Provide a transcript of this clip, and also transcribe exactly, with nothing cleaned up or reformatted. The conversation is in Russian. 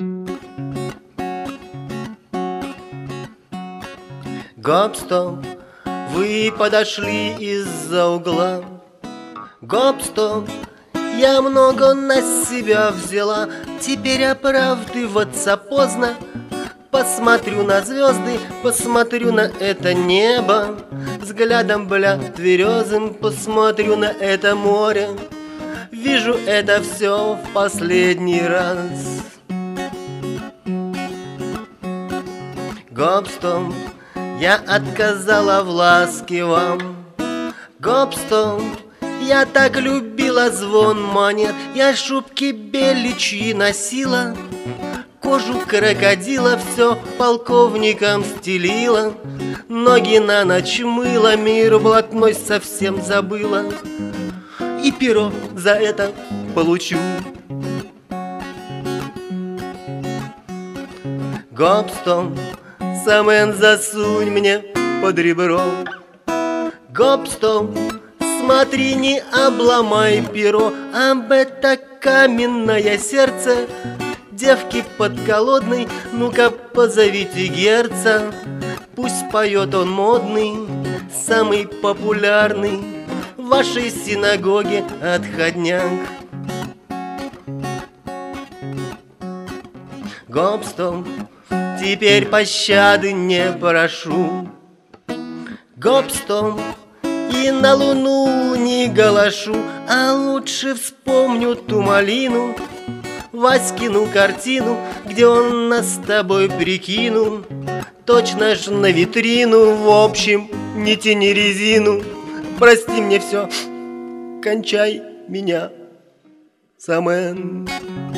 Гоп-стоп, вы подошли из-за угла. Гоп-стоп, я много на себя взяла. Теперь оправдываться поздно. Посмотрю на звезды, посмотрю на это небо. Взглядом, бля, тверезым посмотрю на это море. Вижу это все в последний раз. Гоп-стоп, я отказала в ласке вам. Гоп-стоп, я так любила звон монет. Я шубки беличьи носила, кожу крокодила все полковникам стелила. Ноги на ночь мыла, мир блатной совсем забыла. И перо за это получу. Гоп-стоп, Самен, засунь мне под ребро. Гоп-стоп, смотри, не обломай перо. Об это каменное сердце девки подколодной, ну-ка позовите Герца. Пусть поет он модный, самый популярный в вашей синагоге отходняк. Гоп-стоп, теперь пощады не прошу. Гоп-стоп, и на луну не галашу, а лучше вспомню ту малину, Васькину картину, где он нас с тобой прикинул. Точно ж на витрину, в общем, не тяни резину. Прости мне все, кончай меня, Самен.